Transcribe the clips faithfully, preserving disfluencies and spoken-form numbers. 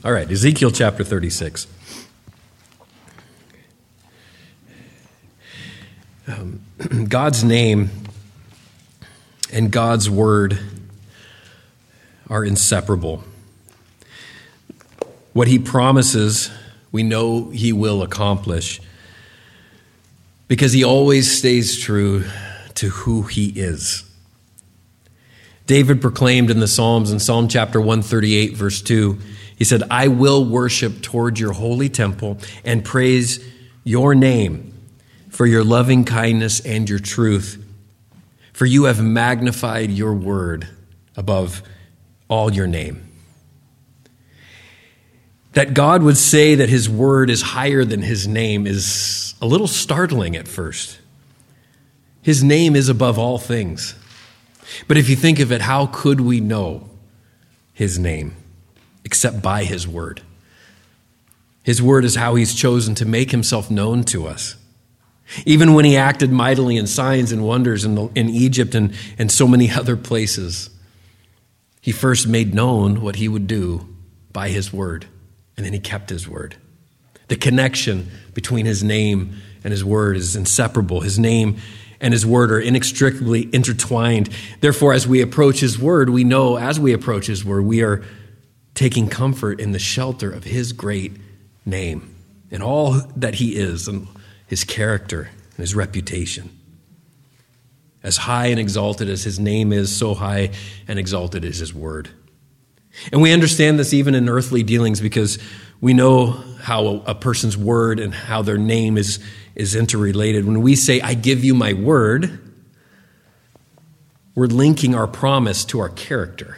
All right, Ezekiel chapter thirty-six. Um, God's name and God's word are inseparable. What he promises, we know he will accomplish because he always stays true to who he is. David proclaimed in the Psalms, in Psalm chapter one thirty-eight, verse two, he said, I will worship toward your holy temple and praise your name for your loving kindness and your truth, for you have magnified your word above all your name. That God would say that his word is higher than his name is a little startling at first. His name is above all things. But if you think of it, how could we know his name except by his word? His word is how he's chosen to make himself known to us. Even when he acted mightily in signs and wonders in, the, in Egypt and, and so many other places, he first made known what he would do by his word, and then he kept his word. The connection between his name and his word is inseparable. His name and his word are inextricably intertwined. Therefore, as we approach his word, we know as we approach his word, we are taking comfort in the shelter of his great name and all that he is and his character and his reputation. As high and exalted as his name is, so high and exalted is his word. And we understand this even in earthly dealings because we know how a person's word and how their name is, is interrelated. When we say, I give you my word, we're linking our promise to our character.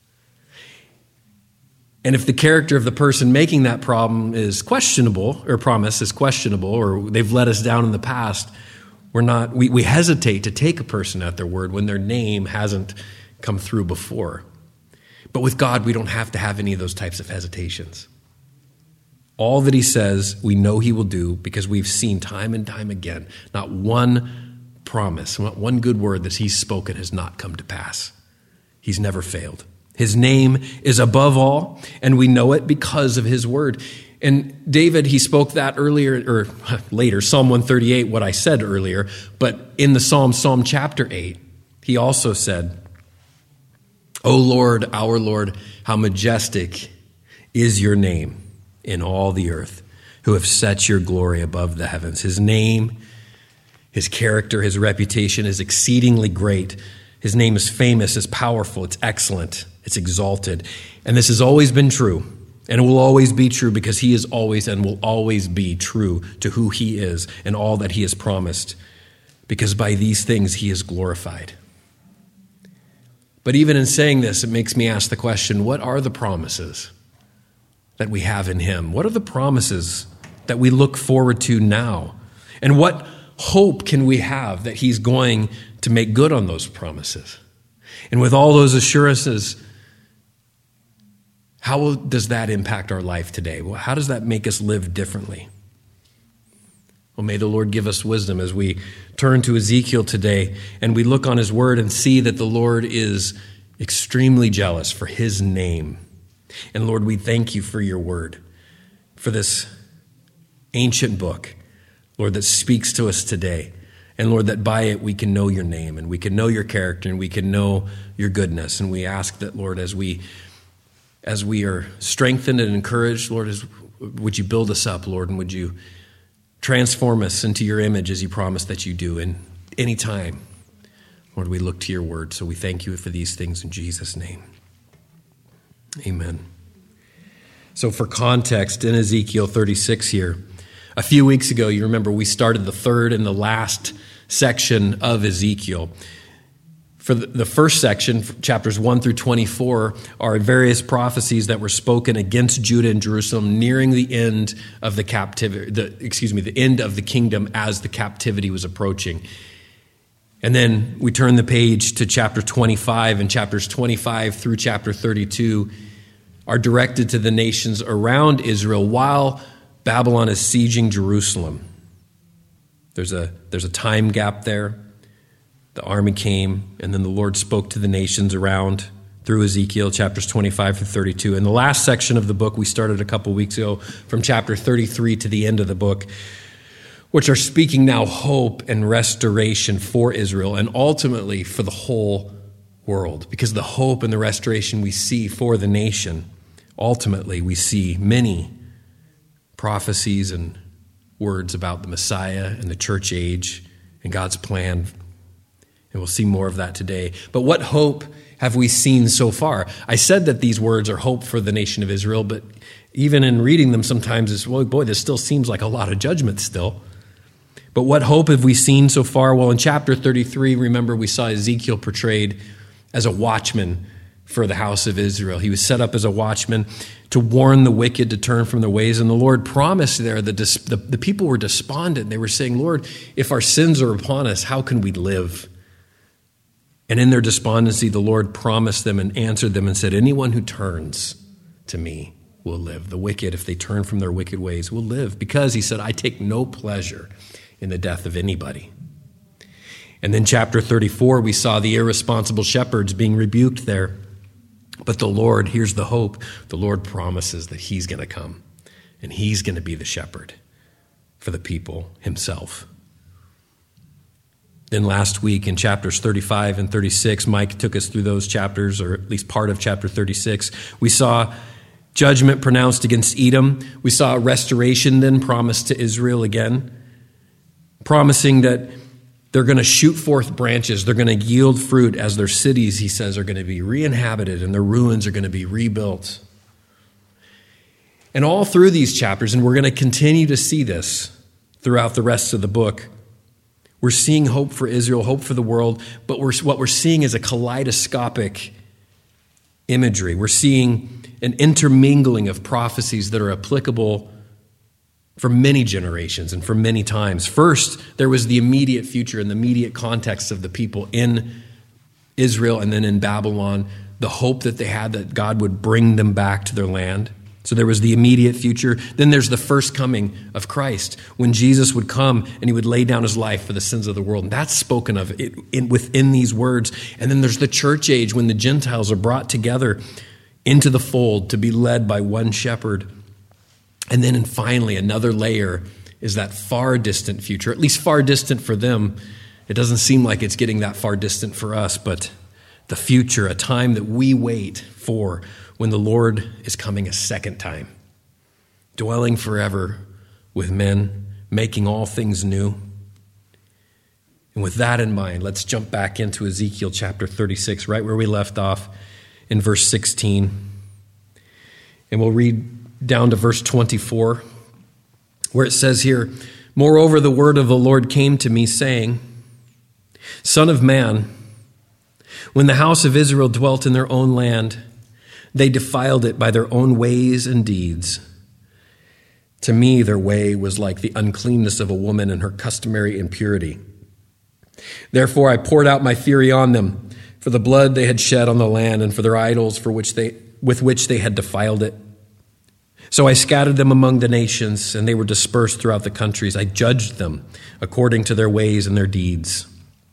And if the character of the person making that problem is questionable, or promise is questionable, or they've let us down in the past, we're not, we, we hesitate to take a person at their word when their name hasn't come through before. But with God, we don't have to have any of those types of hesitations. All that he says, we know he will do because we've seen time and time again, not one promise, not one good word that he's spoken has not come to pass. He's never failed. His name is above all, and we know it because of his word. And David, he spoke that earlier, or later, Psalm one thirty-eight, what I said earlier, but in the Psalm, Psalm chapter eight, he also said, O Lord, our Lord, how majestic is your name in all the earth, who have set your glory above the heavens. His name, his character, his reputation is exceedingly great. His name is famous, is powerful, it's excellent, it's exalted. And this has always been true, and it will always be true because he is always and will always be true to who he is and all that he has promised, because by these things he is glorified. But even in saying this, it makes me ask the question, what are the promises that we have in him? What are the promises that we look forward to now? And what hope can we have that he's going to make good on those promises? And with all those assurances, how does that impact our life today? Well, how does that make us live differently? Well, may the Lord give us wisdom as we turn to Ezekiel today and we look on his word and see that the Lord is extremely jealous for his name. And Lord, we thank you for your word, for this ancient book, Lord, that speaks to us today. And Lord, that by it we can know your name and we can know your character and we can know your goodness. And we ask that, Lord, as we as we are strengthened and encouraged, Lord, as, would you build us up, Lord, and would you transform us into your image as you promised that you do. And any time, Lord, we look to your word. So we thank you for these things in Jesus' name. Amen. So for context, in Ezekiel thirty-six here, a few weeks ago, you remember we started the third and the last section of Ezekiel. For the first section, chapters one through twenty-four, are various prophecies that were spoken against Judah and Jerusalem nearing the end of the captivity, the, excuse me, the end of the kingdom as the captivity was approaching. And then we turn the page to chapter twenty-five, and chapters twenty-five through chapter thirty-two are directed to the nations around Israel while Babylon is sieging Jerusalem. There's a, there's a time gap there. The army came, and then the Lord spoke to the nations around through Ezekiel, chapters twenty-five through thirty-two. In the last section of the book, we started a couple weeks ago from chapter thirty-three to the end of the book, which are speaking now hope and restoration for Israel and ultimately for the whole world. Because the hope and the restoration we see for the nation, ultimately we see many prophecies and words about the Messiah and the church age and God's plan. And we'll see more of that today. But what hope have we seen so far? I said that these words are hope for the nation of Israel, but even in reading them sometimes it's, well, boy, this still seems like a lot of judgment still. But what hope have we seen so far? Well, in chapter thirty-three, remember, we saw Ezekiel portrayed as a watchman for the house of Israel. He was set up as a watchman to warn the wicked to turn from their ways. And the Lord promised there that the, the people were despondent. They were saying, Lord, if our sins are upon us, how can we live? And in their despondency, the Lord promised them and answered them and said, anyone who turns to me will live. The wicked, if they turn from their wicked ways, will live. Because, he said, I take no pleasure in the death of anybody. And then chapter thirty-four, we saw the irresponsible shepherds being rebuked there. But the Lord, here's the hope, the Lord promises that he's going to come. And he's going to be the shepherd for the people himself. Then last week in chapters thirty-five and thirty-six, Mike took us through those chapters, or at least part of chapter thirty-six. We saw judgment pronounced against Edom. We saw restoration then promised to Israel again, promising that they're going to shoot forth branches. They're going to yield fruit as their cities, he says, are going to be re-inhabited and their ruins are going to be rebuilt. And all through these chapters, and we're going to continue to see this throughout the rest of the book, we're seeing hope for Israel, hope for the world, but we're, what we're seeing is a kaleidoscopic imagery. We're seeing an intermingling of prophecies that are applicable for many generations and for many times. First, there was the immediate future and the immediate context of the people in Israel and then in Babylon, the hope that they had that God would bring them back to their land. So there was the immediate future. Then there's the first coming of Christ, when Jesus would come and he would lay down his life for the sins of the world. And that's spoken of it in, within these words. And then there's the church age, when the Gentiles are brought together into the fold to be led by one shepherd. And then and finally, another layer is that far distant future, at least far distant for them. It doesn't seem like it's getting that far distant for us, but the future, a time that we wait for, when the Lord is coming a second time, dwelling forever with men, making all things new. And with that in mind, let's jump back into Ezekiel chapter thirty-six, right where we left off in verse sixteen. And we'll read down to verse twenty-four, where it says here, moreover, the word of the Lord came to me, saying, Son of man, when the house of Israel dwelt in their own land, they defiled it by their own ways and deeds. To me, their way was like the uncleanness of a woman and her customary impurity. Therefore, I poured out my fury on them for the blood they had shed on the land and for their idols for which they, with which they had defiled it. So I scattered them among the nations, and they were dispersed throughout the countries. I judged them according to their ways and their deeds.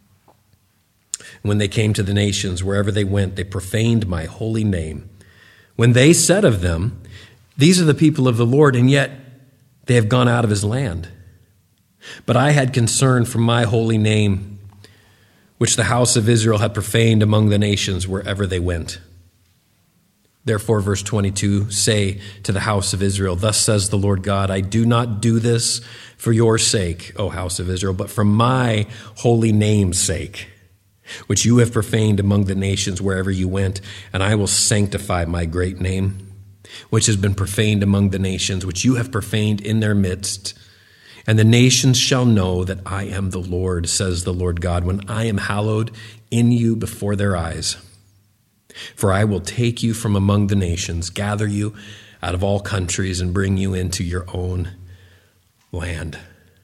When they came to the nations, wherever they went, they profaned my holy name. When they said of them, these are the people of the Lord, and yet they have gone out of his land. But I had concern for my holy name, which the house of Israel had profaned among the nations wherever they went. Therefore, verse twenty-two, say to the house of Israel, thus says the Lord God, I do not do this for your sake, O house of Israel, but for my holy name's sake, which you have profaned among the nations wherever you went, and I will sanctify my great name, which has been profaned among the nations, which you have profaned in their midst. And the nations shall know that I am the Lord, says the Lord God, when I am hallowed in you before their eyes. For I will take you from among the nations, gather you out of all countries, and bring you into your own land.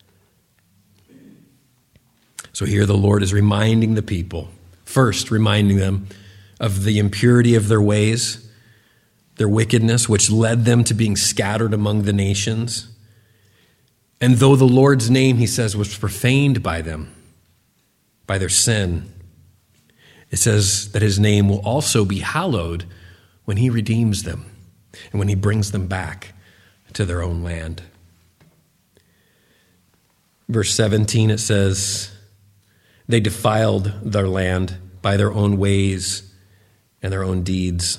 So here the Lord is reminding the people, first reminding them of the impurity of their ways, their wickedness, which led them to being scattered among the nations. And though the Lord's name, he says, was profaned by them, by their sin, It says that his name will also be hallowed when he redeems them and when he brings them back to their own land. Verse seventeen, it says, they defiled their land by their own ways and their own deeds.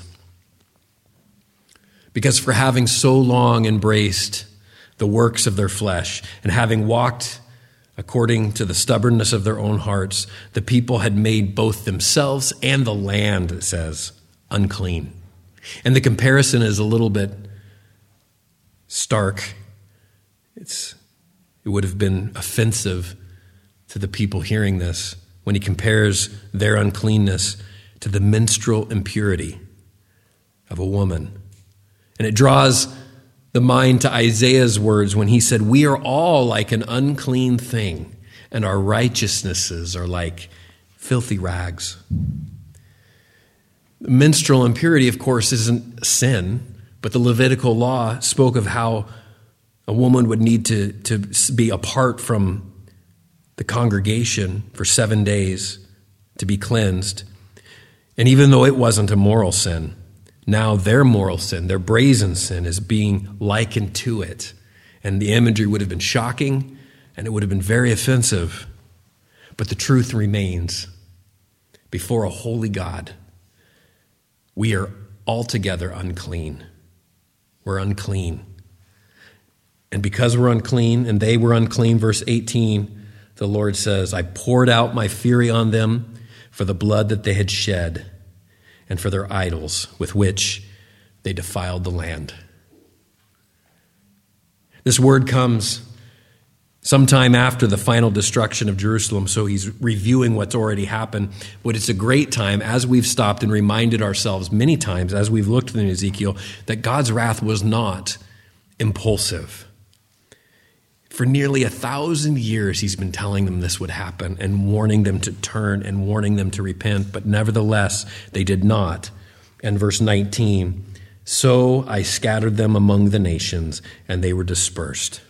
Because for having so long embraced the works of their flesh and having walked according to the stubbornness of their own hearts, the people had made both themselves and the land, it says, unclean. And the comparison is a little bit stark. It's, it would have been offensive to the people hearing this when he compares their uncleanness to the menstrual impurity of a woman. And it draws the mind to Isaiah's words when he said, we are all like an unclean thing, and our righteousnesses are like filthy rags. Menstrual impurity, of course, isn't sin, but the Levitical law spoke of how a woman would need to, to be apart from the congregation for seven days to be cleansed. And even though it wasn't a moral sin, now their moral sin, their brazen sin, is being likened to it. And the imagery would have been shocking, and it would have been very offensive. But the truth remains. Before a holy God, we are altogether unclean. We're unclean. And because we're unclean, and they were unclean, verse eighteen, the Lord says, I poured out my fury on them for the blood that they had shed, and for their idols with which they defiled the land. This word comes sometime after the final destruction of Jerusalem, so he's reviewing what's already happened. But it's a great time, as we've stopped and reminded ourselves many times as we've looked in Ezekiel, that God's wrath was not impulsive. For nearly a thousand years, he's been telling them this would happen and warning them to turn and warning them to repent. But nevertheless, they did not. And verse nineteen, so I scattered them among the nations, and they were dispersed.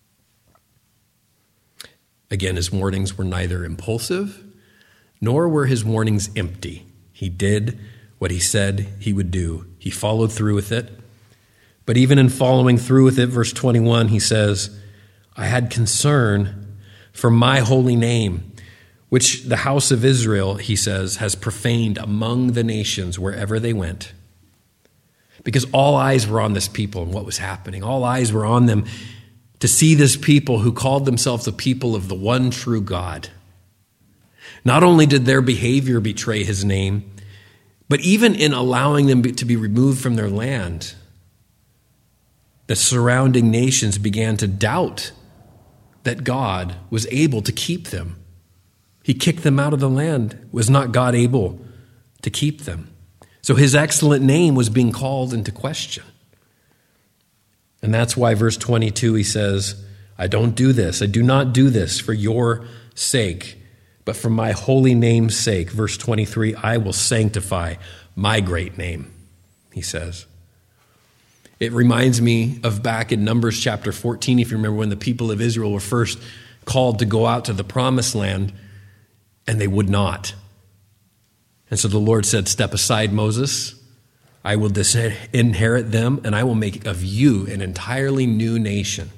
Again, his warnings were neither impulsive, nor were his warnings empty. He did what he said he would do. He followed through with it. But even in following through with it, verse twenty-one, he says, I had concern for my holy name, which the house of Israel, he says, has profaned among the nations wherever they went. Because all eyes were on this people and what was happening. All eyes were on them to see this people who called themselves the people of the one true God. Not only did their behavior betray his name, but even in allowing them to be removed from their land, the surrounding nations began to doubt that God was able to keep them. He kicked them out of the land. Was not God able to keep them? So his excellent name was being called into question. And that's why verse twenty-two, he says, I don't do this. I do not do this for your sake, but for my holy name's sake. Verse twenty-three, I will sanctify my great name, he says. It reminds me of back in Numbers chapter fourteen, if you remember, when the people of Israel were first called to go out to the promised land, and they would not. And so the Lord said, step aside, Moses. I will disinherit them, and I will make of you an entirely new nation.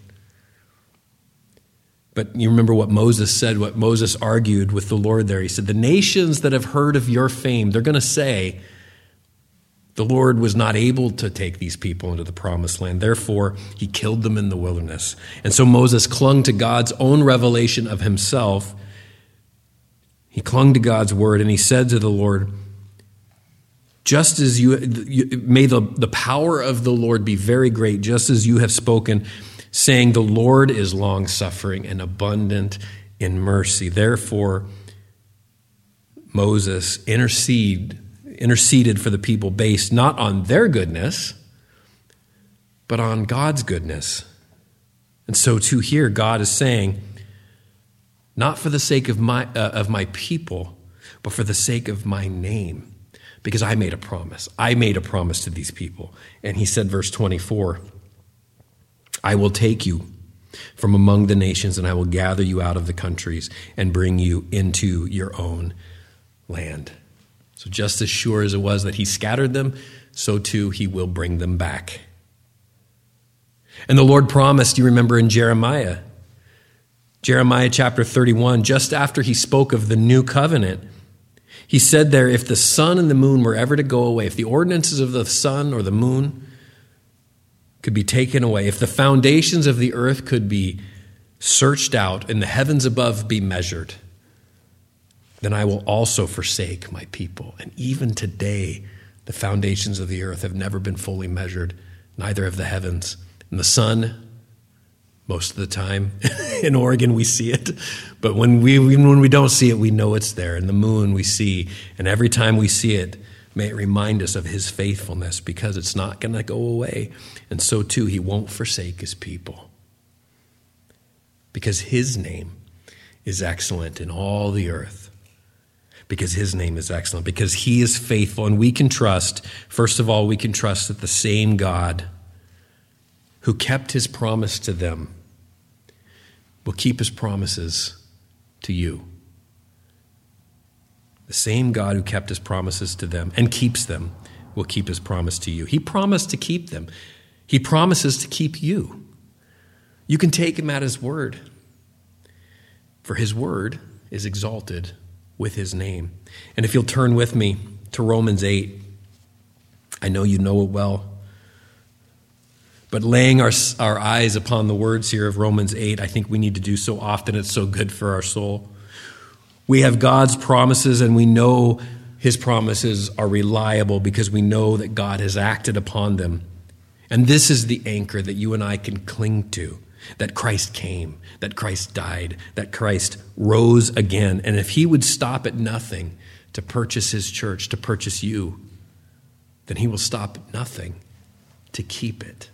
But you remember what Moses said, what Moses argued with the Lord there. He said, the nations that have heard of your fame, they're going to say, the Lord was not able to take these people into the promised land. Therefore, he killed them in the wilderness. And so Moses clung to God's own revelation of himself. He clung to God's word, and he said to the Lord, just as you, you may the, the power of the Lord be very great, just as you have spoken, saying, the Lord is long-suffering and abundant in mercy. Therefore, Moses intercede, interceded for the people based not on their goodness, but on God's goodness. And so too here, God is saying, not for the sake of my uh, of my people, but for the sake of my name. Because I made a promise. I made a promise to these people. And he said, verse twenty-four, I will take you from among the nations, and I will gather you out of the countries and bring you into your own land. So just as sure as it was that he scattered them, so too he will bring them back. And the Lord promised, you remember in Jeremiah, Jeremiah chapter thirty-one, just after he spoke of the new covenant, he said there, if the sun and the moon were ever to go away, if the ordinances of the sun or the moon could be taken away, if the foundations of the earth could be searched out and the heavens above be measured, then I will also forsake my people. And even today, the foundations of the earth have never been fully measured, neither have the heavens. And the sun, most of the time, in Oregon we see it, but when we even when we don't see it, we know it's there. And the moon we see, and every time we see it, may it remind us of his faithfulness, because it's not going to go away. And so too, he won't forsake his people, because his name is excellent in all the earth. Because his name is excellent, because he is faithful, and we can trust, first of all, we can trust that the same God who kept his promise to them will keep his promises to you. The same God who kept his promises to them and keeps them will keep his promise to you. He promised to keep them. He promises to keep you. You can take him at his word, for his word is exalted with his name. And if you'll turn with me to Romans eight, I know you know it well, but laying our, our eyes upon the words here of Romans eight, I think we need to do so often. It's so good for our soul. We have God's promises, and we know his promises are reliable because we know that God has acted upon them. And this is the anchor that you and I can cling to, that Christ came, that Christ died, that Christ rose again. And if he would stop at nothing to purchase his church, to purchase you, then he will stop at nothing to keep it.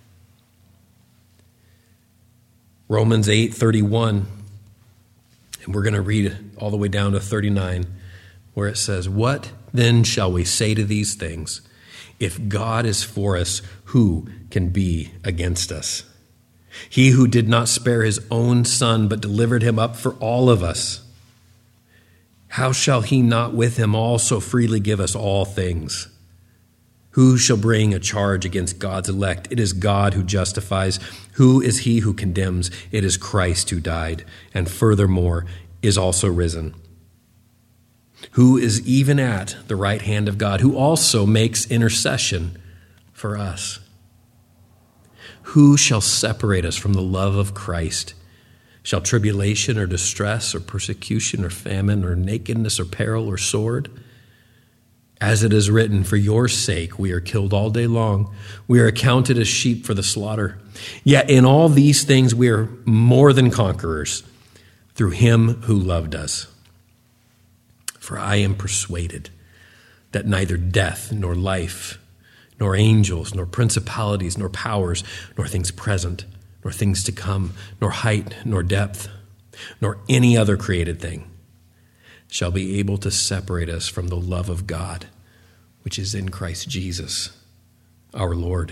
Romans eight thirty-one, and we're going to read it all the way down to thirty-nine, where it says, "What then shall we say to these things? If God is for us, who can be against us? He who did not spare his own son, but delivered him up for all of us, how shall he not with him also freely give us all things? Who shall bring a charge against God's elect? It is God who justifies. Who is he who condemns? It is Christ who died, and furthermore is also risen, who is even at the right hand of God, who also makes intercession for us. Who shall separate us from the love of Christ? Shall tribulation or distress or persecution or famine or nakedness or peril or sword? As it is written, for your sake we are killed all day long. We are accounted as sheep for the slaughter. Yet in all these things we are more than conquerors through him who loved us. For I am persuaded that neither death nor life, nor angels, nor principalities, nor powers, nor things present, nor things to come, nor height, nor depth, nor any other created thing shall be able to separate us from the love of God, which is in Christ Jesus, our Lord."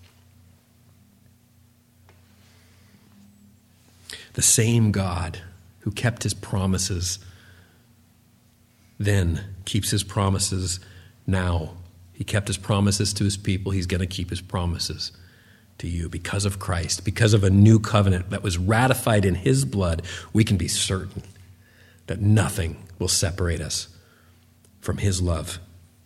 The same God who kept his promises then keeps his promises now. He kept his promises to his people. He's going to keep his promises to you because of Christ, because of a new covenant that was ratified in his blood. We can be certain that nothing will separate us from his love.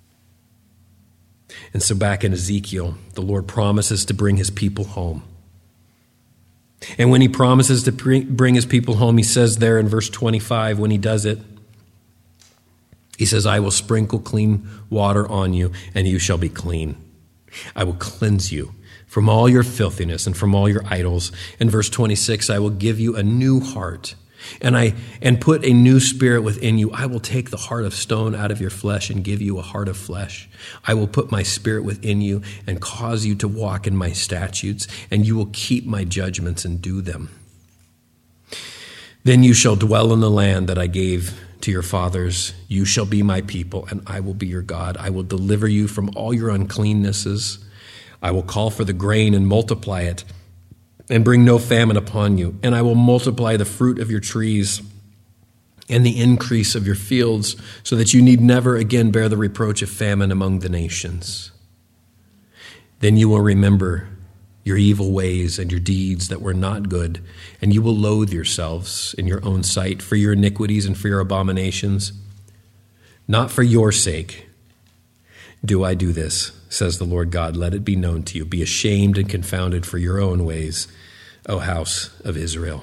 And so back in Ezekiel, the Lord promises to bring his people home. And when he promises to bring his people home, he says there in verse twenty-five, when he does it, he says, "I will sprinkle clean water on you, and you shall be clean. I will cleanse you from all your filthiness and from all your idols." In verse twenty-six, "I will give you a new heart, and I and put a new spirit within you. I will take the heart of stone out of your flesh and give you a heart of flesh. I will put my spirit within you and cause you to walk in my statutes, and you will keep my judgments and do them. Then you shall dwell in the land that I gave to your fathers. You shall be my people, and I will be your God. I will deliver you from all your uncleannesses. I will call for the grain and multiply it, and bring no famine upon you. And I will multiply the fruit of your trees and the increase of your fields, so that you need never again bear the reproach of famine among the nations. Then you will remember your evil ways and your deeds that were not good, and you will loathe yourselves in your own sight for your iniquities and for your abominations. Not for your sake do I do this, says the Lord God. Let it be known to you. Be ashamed and confounded for your own ways, O house of Israel.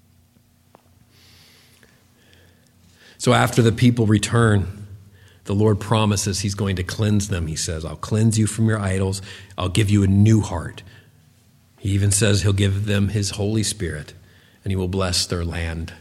So after the people return, the Lord promises he's going to cleanse them. He says, I'll cleanse you from your idols. I'll give you a new heart. He even says he'll give them his Holy Spirit, and he will bless their land.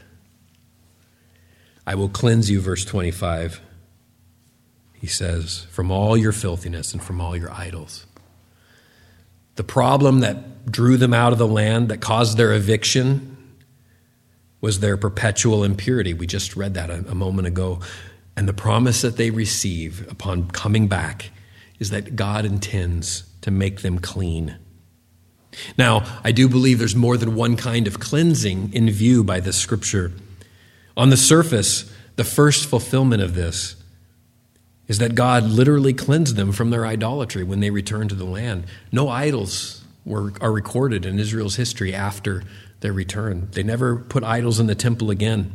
I will cleanse you, verse twenty-five. He says, from all your filthiness and from all your idols. The problem that drew them out of the land, that caused their eviction, was their perpetual impurity. We just read that a, a moment ago. And the promise that they receive upon coming back is that God intends to make them clean. Now, I do believe there's more than one kind of cleansing in view by this scripture. On the surface, the first fulfillment of this is that God literally cleansed them from their idolatry when they returned to the land. No idols were are recorded in Israel's history after their return. They never put idols in the temple again.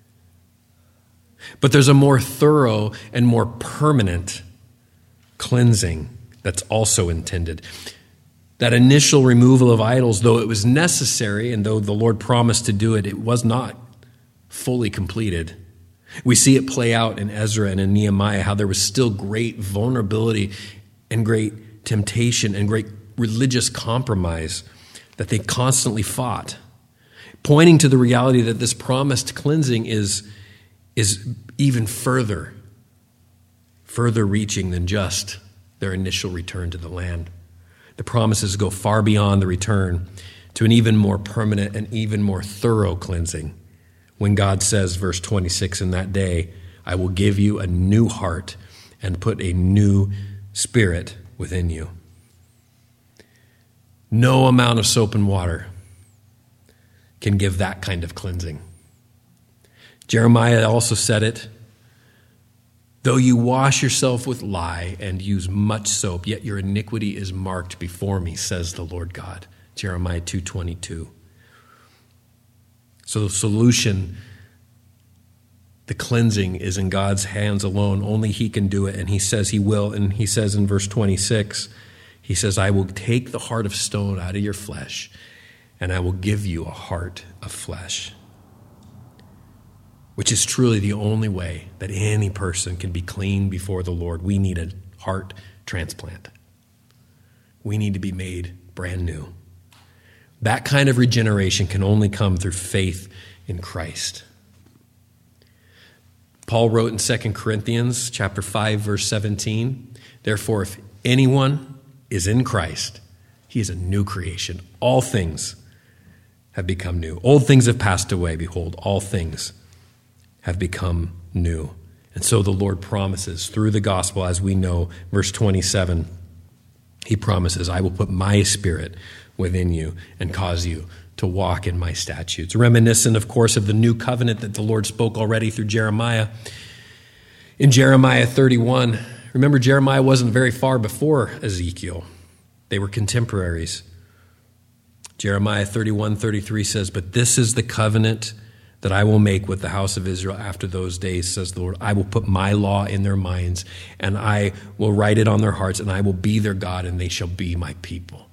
But there's a more thorough and more permanent cleansing that's also intended. That initial removal of idols, though it was necessary and though the Lord promised to do it, it was not fully completed. We see it play out in Ezra and in Nehemiah, how there was still great vulnerability and great temptation and great religious compromise that they constantly fought, pointing to the reality that this promised cleansing is, is even further, further reaching than just their initial return to the land. The promises go far beyond the return to an even more permanent and even more thorough cleansing. When God says, verse twenty-six, in that day, I will give you a new heart and put a new spirit within you. No amount of soap and water can give that kind of cleansing. Jeremiah also said it, though you wash yourself with lye and use much soap, yet your iniquity is marked before me, says the Lord God. Jeremiah two twenty-two. So the solution, the cleansing, is in God's hands alone. Only he can do it, and he says he will. And he says in verse twenty-six, he says, I will take the heart of stone out of your flesh, and I will give you a heart of flesh. Which is truly the only way that any person can be clean before the Lord. We need a heart transplant. We need to be made brand new. That kind of regeneration can only come through faith in Christ. Paul wrote in Second Corinthians chapter five, verse seventeen, therefore, if anyone is in Christ, he is a new creation. All things have become new. Old things have passed away. Behold, all things have become new. And so the Lord promises through the gospel, as we know, verse twenty-seven, he promises, I will put my spirit within you and cause you to walk in my statutes. Reminiscent, of course, of the new covenant that the Lord spoke already through Jeremiah. In Jeremiah thirty-one, remember, Jeremiah wasn't very far before Ezekiel. They were contemporaries. Jeremiah thirty-one thirty-three says, but this is the covenant that I will make with the house of Israel after those days, says the Lord. I will put my law in their minds, and I will write it on their hearts, and I will be their God, and they shall be my people.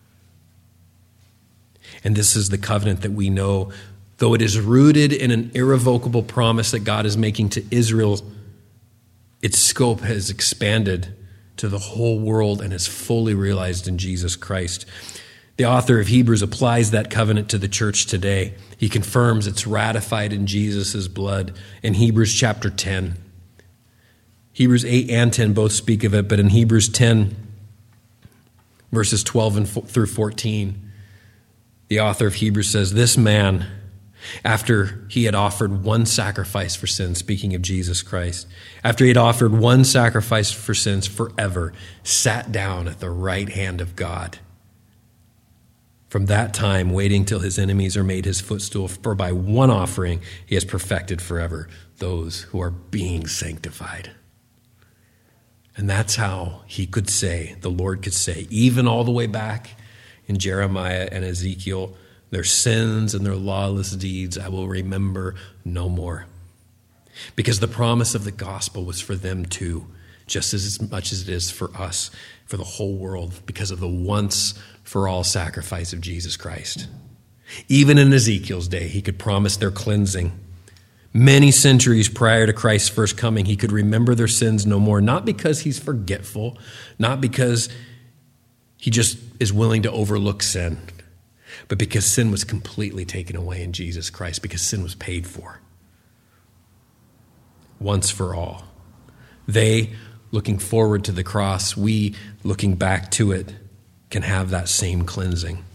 And this is the covenant that we know, though it is rooted in an irrevocable promise that God is making to Israel, its scope has expanded to the whole world and is fully realized in Jesus Christ. The author of Hebrews applies that covenant to the church today. He confirms it's ratified in Jesus' blood in Hebrews chapter ten. Hebrews eight and ten both speak of it, but in Hebrews ten, verses twelve and through fourteen, the author of Hebrews says, this man, after he had offered one sacrifice for sins, speaking of Jesus Christ, after he had offered one sacrifice for sins forever, sat down at the right hand of God From that time, waiting till his enemies are made his footstool, for by one offering he has perfected forever those who are being sanctified. And that's how he could say, the Lord could say, even all the way back in Jeremiah and Ezekiel, their sins and their lawless deeds I will remember no more. Because the promise of the gospel was for them too, just as much as it is for us, for the whole world, because of the once-for-all sacrifice of Jesus Christ. Even in Ezekiel's day, he could promise their cleansing. Many centuries prior to Christ's first coming, he could remember their sins no more, not because he's forgetful, not because he just is willing to overlook sin, but because sin was completely taken away in Jesus Christ, because sin was paid for. Once for all. They, looking forward to the cross, we, looking back to it, can have that same cleansing.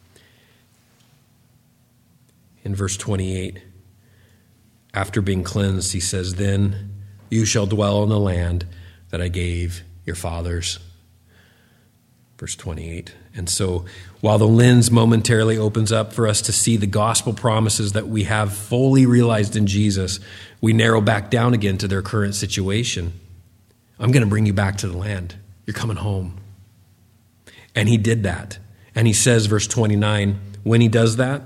In verse twenty-eight, after being cleansed, he says, then you shall dwell in the land that I gave your fathers. Verse twenty-eight. And so while the lens momentarily opens up for us to see the gospel promises that we have fully realized in Jesus, we narrow back down again to their current situation. I'm going to bring you back to the land. You're coming home. And he did that. And he says, verse twenty-nine, when he does that,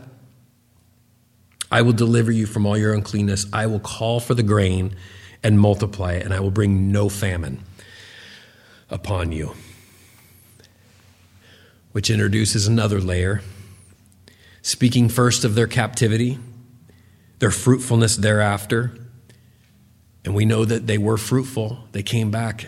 I will deliver you from all your uncleanness. I will call for the grain and multiply it, and I will bring no famine upon you. Which introduces another layer. Speaking first of their captivity, their fruitfulness thereafter. And we know that they were fruitful. They came back.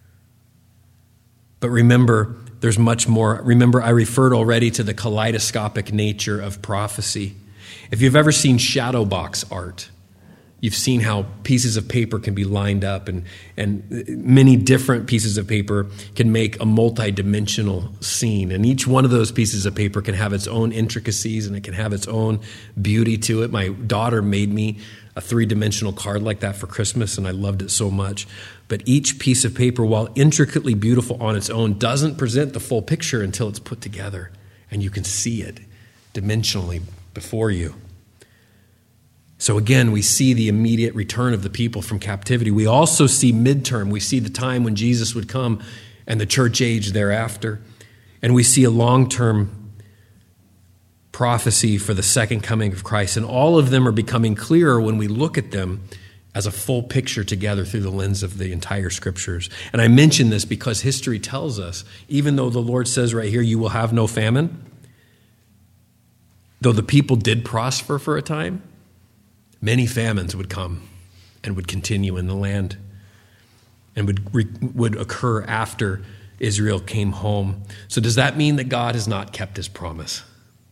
But remember, there's much more. Remember, I referred already to the kaleidoscopic nature of prophecy. If you've ever seen shadow box art, you've seen how pieces of paper can be lined up, and, and many different pieces of paper can make a multi-dimensional scene. And each one of those pieces of paper can have its own intricacies, and it can have its own beauty to it. My daughter made me a three-dimensional card like that for Christmas, and I loved it so much. But each piece of paper, while intricately beautiful on its own, doesn't present the full picture until it's put together, and you can see it dimensionally before you. So again, we see the immediate return of the people from captivity. We also see midterm. We see the time when Jesus would come and the church age thereafter. And we see a long-term prophecy for the second coming of Christ. And all of them are becoming clearer when we look at them as a full picture together through the lens of the entire scriptures. And I mention this because history tells us, even though the Lord says right here, you will have no famine, though the people did prosper for a time, many famines would come and would continue in the land and would re- would occur after Israel came home. So does that mean that God has not kept his promise?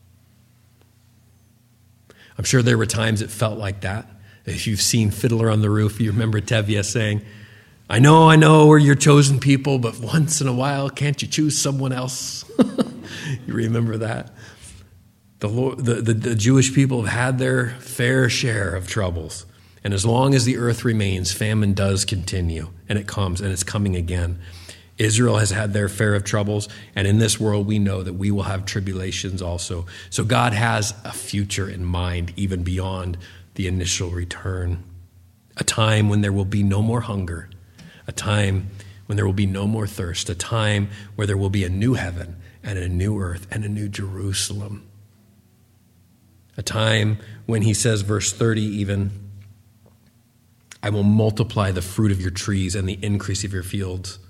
I'm sure there were times it felt like that. If you've seen Fiddler on the Roof, you remember Tevye saying, I know, I know we're your chosen people, but once in a while, can't you choose someone else? You remember that? The, Lord, the, the, the Jewish people have had their fair share of troubles. And as long as the earth remains, famine does continue. And it comes, and it's coming again. Israel has had their fair of troubles. And in this world, we know that we will have tribulations also. So God has a future in mind, even beyond the initial return. A time when there will be no more hunger. A time when there will be no more thirst. A time where there will be a new heaven and a new earth and a new Jerusalem. A time when he says, verse thirty even, I will multiply the fruit of your trees and the increase of your fields.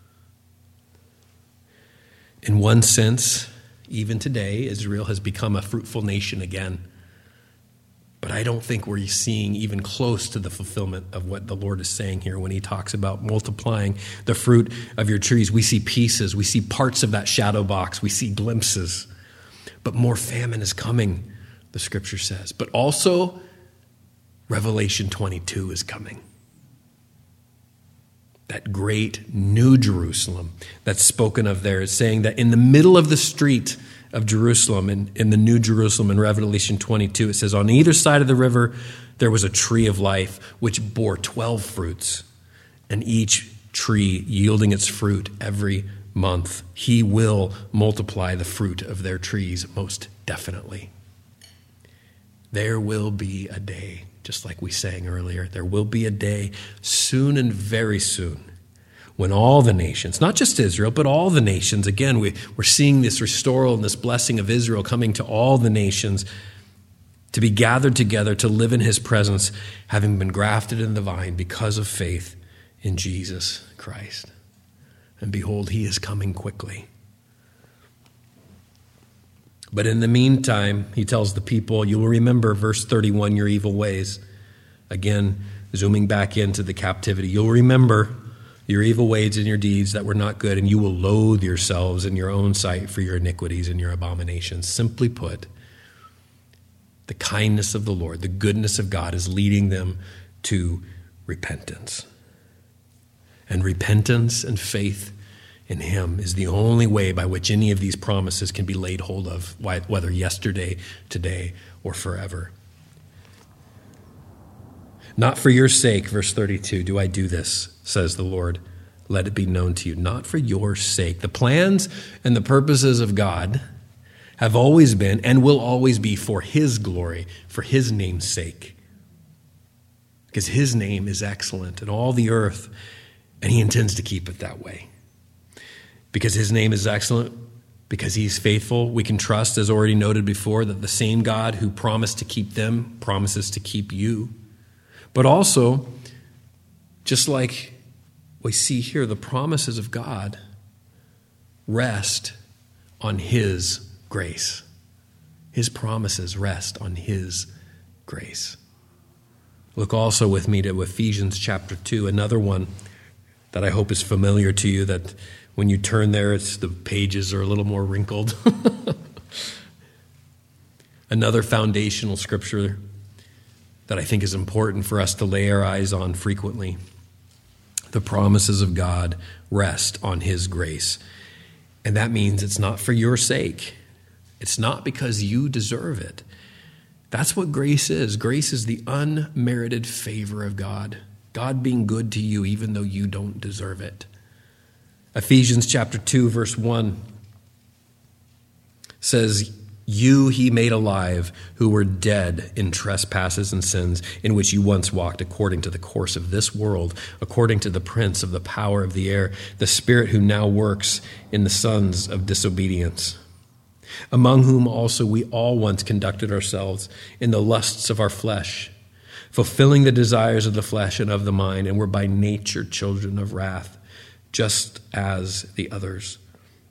In one sense, even today, Israel has become a fruitful nation again. But I don't think we're seeing even close to the fulfillment of what the Lord is saying here when he talks about multiplying the fruit of your trees. We see pieces, we see parts of that shadow box, we see glimpses. But more famine is coming, the scripture says. But also, Revelation twenty-two is coming. That great new Jerusalem that's spoken of there is saying that in the middle of the street of Jerusalem, in, in the New Jerusalem in Revelation twenty-two, it says, on either side of the river there was a tree of life which bore twelve fruits, and each tree yielding its fruit every month, he will multiply the fruit of their trees most definitely. There will be a day, just like we sang earlier, there will be a day soon and very soon when all the nations, not just Israel, but all the nations, again, we, we're seeing this restoral and this blessing of Israel coming to all the nations to be gathered together to live in his presence, having been grafted in the vine because of faith in Jesus Christ. And behold, he is coming quickly. But in the meantime, he tells the people, you will remember, verse thirty-one, your evil ways. Again, zooming back into the captivity. You'll remember your evil ways and your deeds that were not good, and you will loathe yourselves in your own sight for your iniquities and your abominations. Simply put, the kindness of the Lord, the goodness of God is leading them to repentance. And repentance and faith in him is the only way by which any of these promises can be laid hold of, whether yesterday, today, or forever. Not for your sake, verse thirty-two, do I do this, says the Lord. Let it be known to you. Not for your sake. The plans and the purposes of God have always been and will always be for his glory, for his name's sake. Because his name is excellent in all the earth, and he intends to keep it that way. Because his name is excellent, because he's faithful, we can trust, as already noted before, that the same God who promised to keep them promises to keep you. But also, just like we see here, the promises of God rest on his grace. His promises rest on his grace. Look also with me to Ephesians chapter two, another one that I hope is familiar to you, that when you turn there, it's the pages are a little more wrinkled. Another foundational scripture that I think is important for us to lay our eyes on frequently. The promises of God rest on his grace. And that means it's not for your sake. It's not because you deserve it. That's what grace is. Grace is the unmerited favor of God. God being good to you even though you don't deserve it. Ephesians chapter two, verse one says, you he made alive who were dead in trespasses and sins, in which you once walked according to the course of this world, according to the prince of the power of the air, the spirit who now works in the sons of disobedience, among whom also we all once conducted ourselves in the lusts of our flesh, fulfilling the desires of the flesh and of the mind, and were by nature children of wrath, just as the others.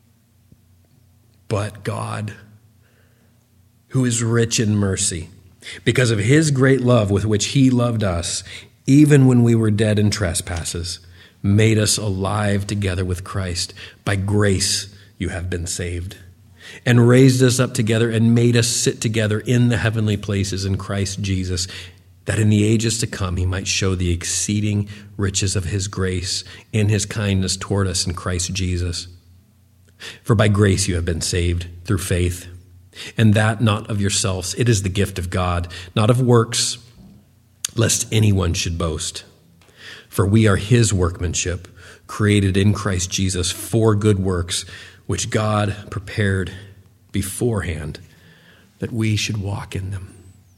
But God, who is rich in mercy, because of his great love with which he loved us, even when we were dead in trespasses, made us alive together with Christ. By grace you have been saved, and raised us up together and made us sit together in the heavenly places in Christ Jesus, that in the ages to come he might show the exceeding riches of his grace in his kindness toward us in Christ Jesus. For by grace you have been saved through faith, and that not of yourselves. It is the gift of God, not of works, lest anyone should boast. For we are his workmanship, created in Christ Jesus for good works, which God prepared beforehand that we should walk in them.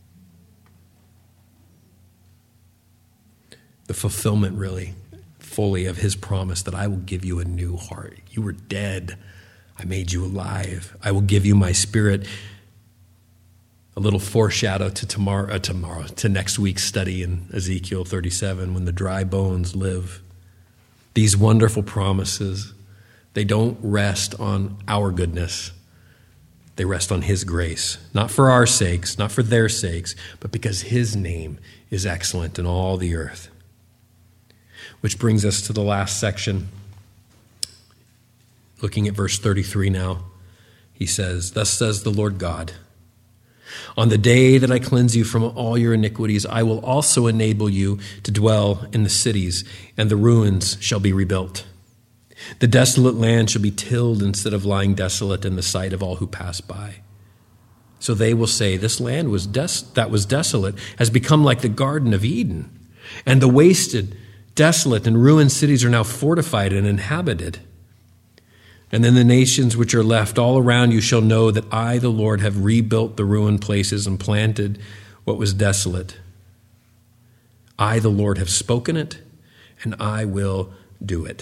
The fulfillment, really, fully of his promise that I will give you a new heart. You were dead. I made you alive. I will give you my spirit. A little foreshadow to tomorrow, uh, tomorrow, to next week's study in Ezekiel thirty-seven, when the dry bones live. These wonderful promises, they don't rest on our goodness. They rest on his grace, not for our sakes, not for their sakes, but because his name is excellent in all the earth. Which brings us to the last section. Looking at verse thirty-three now, he says, thus says the Lord God, on the day that I cleanse you from all your iniquities, I will also enable you to dwell in the cities, and the ruins shall be rebuilt. The desolate land shall be tilled instead of lying desolate in the sight of all who pass by. So they will say, this land was des- that was desolate has become like the Garden of Eden, and the wasted, desolate, and ruined cities are now fortified and inhabited. And then the nations which are left all around you shall know that I, the Lord, have rebuilt the ruined places and planted what was desolate. I, the Lord, have spoken it, and I will do it.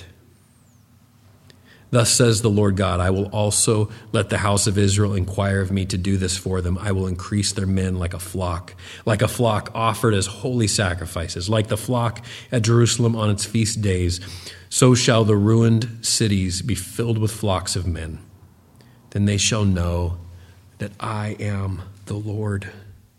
Thus says the Lord God, I will also let the house of Israel inquire of me to do this for them. I will increase their men like a flock, like a flock offered as holy sacrifices, like the flock at Jerusalem on its feast days. So shall the ruined cities be filled with flocks of men. Then they shall know that I am the Lord.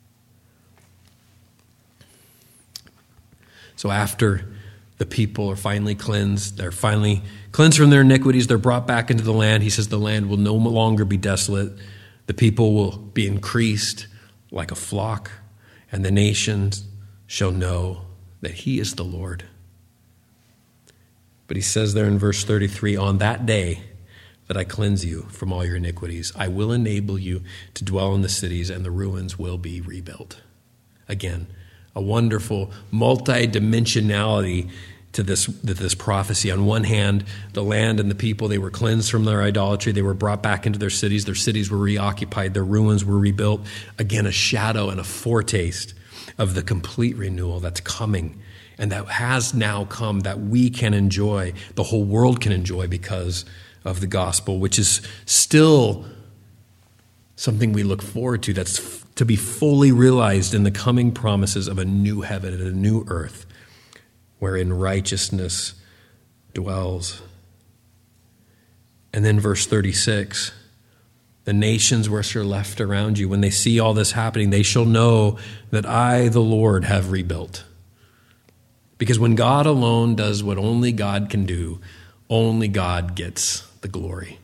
So after the people are finally cleansed, they're finally cleansed from their iniquities, they're brought back into the land. He says the land will no longer be desolate. The people will be increased like a flock, and the nations shall know that he is the Lord. But he says there in verse thirty-three, on that day that I cleanse you from all your iniquities, I will enable you to dwell in the cities, and the ruins will be rebuilt. Again, a wonderful multi-dimensionality to this, to this prophecy. On one hand, the land and the people, they were cleansed from their idolatry. They were brought back into their cities. Their cities were reoccupied. Their ruins were rebuilt. Again, a shadow and a foretaste of the complete renewal that's coming and that has now come, that we can enjoy, the whole world can enjoy because of the gospel, which is still something we look forward to, that's f- to be fully realized in the coming promises of a new heaven and a new earth, wherein righteousness dwells. And then verse thirty-six, the nations which are left around you, when they see all this happening, they shall know that I, the Lord, have rebuilt. Because when God alone does what only God can do, only God gets the glory.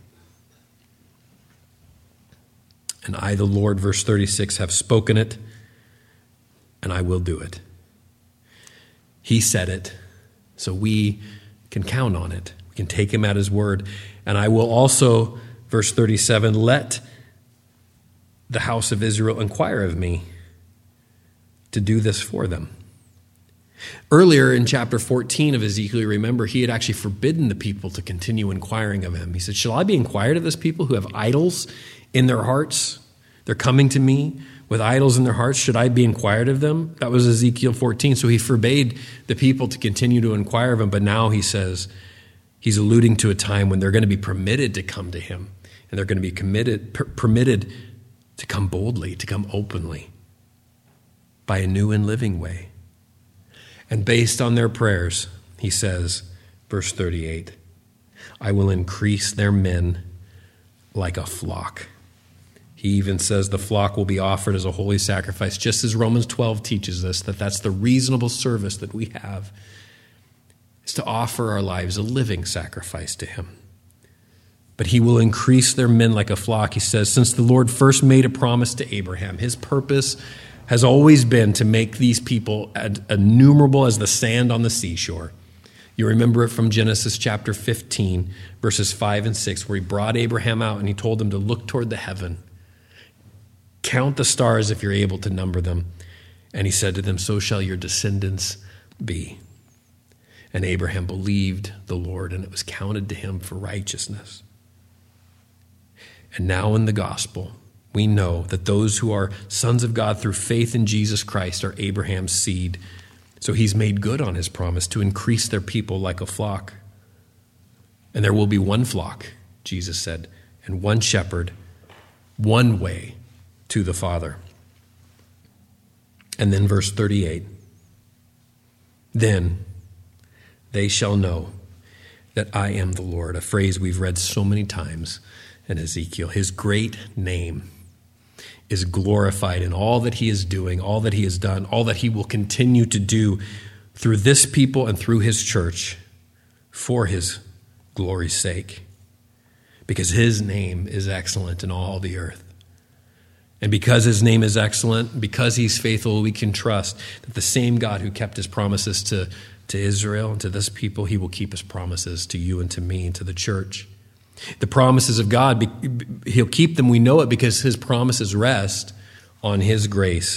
And I, the Lord, verse thirty-six, have spoken it, and I will do it. He said it, so we can count on it. We can take him at his word. And I will also, verse thirty-seven, let the house of Israel inquire of me to do this for them. Earlier in chapter fourteen of Ezekiel, you remember, he had actually forbidden the people to continue inquiring of him. He said, shall I be inquired of this people who have idols in their hearts? They're coming to me with idols in their hearts. Should I be inquired of them? That was Ezekiel fourteen. So he forbade the people to continue to inquire of him. But now he says, he's alluding to a time when they're going to be permitted to come to him. And they're going to be committed, per- permitted to come boldly, to come openly by a new and living way. And based on their prayers, he says, verse thirty-eight, I will increase their men like a flock. He even says the flock will be offered as a holy sacrifice, just as Romans twelve teaches us that that's the reasonable service that we have, is to offer our lives a living sacrifice to him. But he will increase their men like a flock, he says, since the Lord first made a promise to Abraham. His purpose has always been to make these people innumerable as the sand on the seashore. You remember it from Genesis chapter fifteen, verses five and six, where he brought Abraham out and he told him to look toward the heaven. Count the stars if you're able to number them. And he said to them, so shall your descendants be. And Abraham believed the Lord, and it was counted to him for righteousness. And now in the gospel, we know that those who are sons of God through faith in Jesus Christ are Abraham's seed. So he's made good on his promise to increase their people like a flock. And there will be one flock, Jesus said, and one shepherd, one way to the Father. And then verse thirty-eight, then they shall know that I am the Lord, a phrase we've read so many times in Ezekiel. His great name is glorified in all that he is doing, all that he has done, all that he will continue to do through this people and through his church for his glory's sake. Because his name is excellent in all the earth. And because his name is excellent, because he's faithful, we can trust that the same God who kept his promises to, to Israel and to this people, he will keep his promises to you and to me and to the church. The promises of God, he'll keep them. We know it because his promises rest on his grace.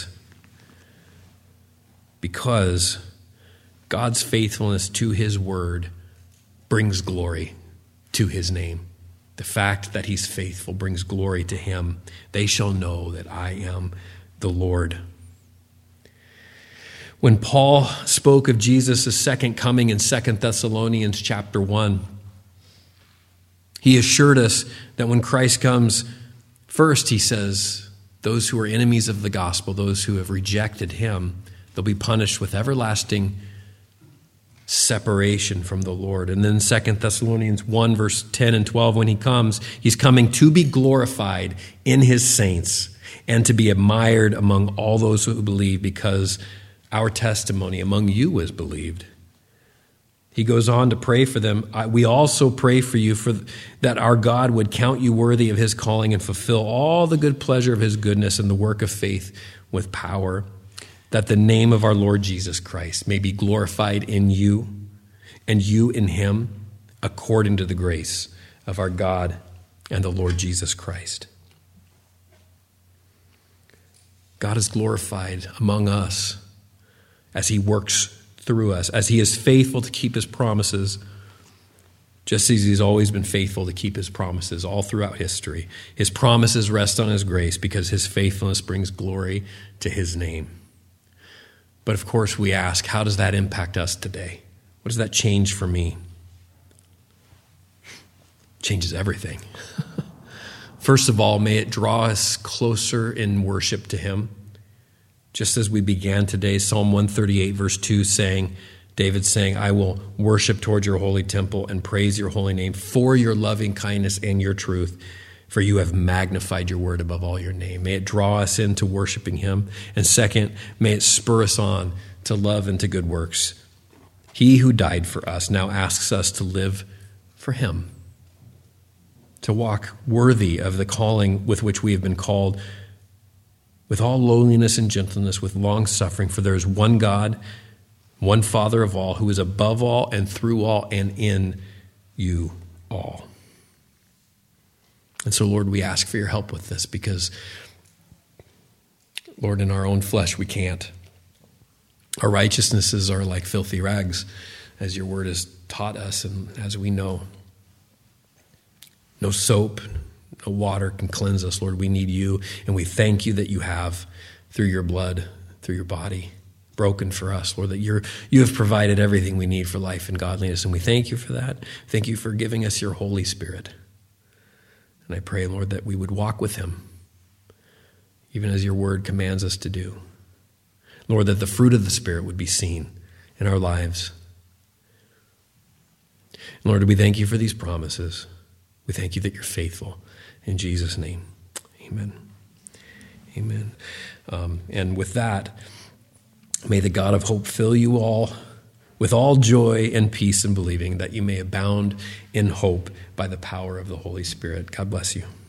Because God's faithfulness to his word brings glory to his name. The fact that he's faithful brings glory to him. They shall know that I am the Lord. When Paul spoke of Jesus' second coming in Second Thessalonians chapter one, he assured us that when Christ comes, first, he says, those who are enemies of the gospel, those who have rejected him, they'll be punished with everlasting separation from the Lord. And then Second Thessalonians one, verse ten and twelve, when he comes, he's coming to be glorified in his saints and to be admired among all those who believe, because our testimony among you was believed. He goes on to pray for them. We also pray for you for that our God would count you worthy of his calling and fulfill all the good pleasure of his goodness and the work of faith with power, that the name of our Lord Jesus Christ may be glorified in you and you in him, according to the grace of our God and the Lord Jesus Christ. God is glorified among us as he works through us, as he is faithful to keep his promises, just as he's always been faithful to keep his promises all throughout history. His promises rest on his grace because his faithfulness brings glory to his name. But of course we ask, how does that impact us today? What does that change for me? It changes everything. First of all, may it draw us closer in worship to him. Just as we began today, Psalm one thirty-eight, verse two, saying, David saying, I will worship toward your holy temple and praise your holy name for your loving kindness and your truth, for you have magnified your word above all your name. May it draw us into worshiping him. And second, may it spur us on to love and to good works. He who died for us now asks us to live for him, to walk worthy of the calling with which we have been called, with all lowliness and gentleness, with long suffering, for there is one God, one Father of all, who is above all and through all and in you all. And so, Lord, we ask for your help with this because, Lord, in our own flesh, we can't. Our righteousnesses are like filthy rags, as your word has taught us and as we know. No soap, no water can cleanse us, Lord. We need you, and we thank you that you have, through your blood, through your body, broken for us, Lord, that you're, you have provided everything we need for life and godliness, and we thank you for that. Thank you for giving us your Holy Spirit. And I pray, Lord, that we would walk with him, even as your word commands us to do. Lord, that the fruit of the Spirit would be seen in our lives. And Lord, we thank you for these promises. We thank you that you're faithful. In Jesus' name, amen. Amen. Um, and with that, may the God of hope fill you all with all joy and peace in believing, that you may abound in hope by the power of the Holy Spirit. God bless you.